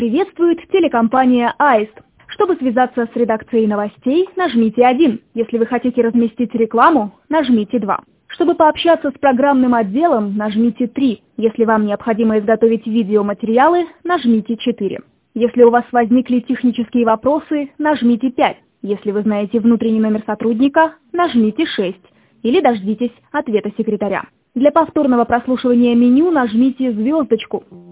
Приветствует телекомпания Аист. Чтобы связаться с редакцией новостей, нажмите 1. Если вы хотите разместить рекламу, нажмите 2. Чтобы пообщаться с программным отделом, нажмите 3. Если вам необходимо изготовить видеоматериалы, нажмите 4. Если у вас возникли технические вопросы, нажмите 5. Если вы знаете внутренний номер сотрудника, нажмите 6. Или дождитесь ответа секретаря. Для повторного прослушивания меню нажмите звездочку.